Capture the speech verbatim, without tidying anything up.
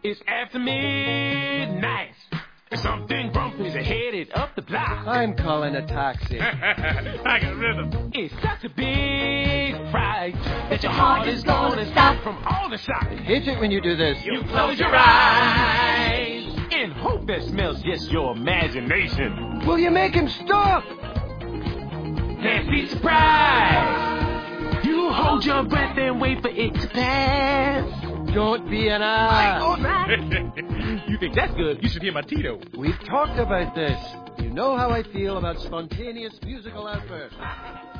It's after midnight. Something grumpy's headed up the block. I'm calling a taxi. I got rhythm. It's such a big fright that your heart is gonna stop from all the shock. I hate it when you do this. You close your eyes and hope that smells just your imagination. Will you make him stop? Can't be surprised. You hold your breath and wait for it to pass. Don't be an ass. You think that's good? You should hear my Tito. We've talked about this. You know how I feel about spontaneous musical outbursts.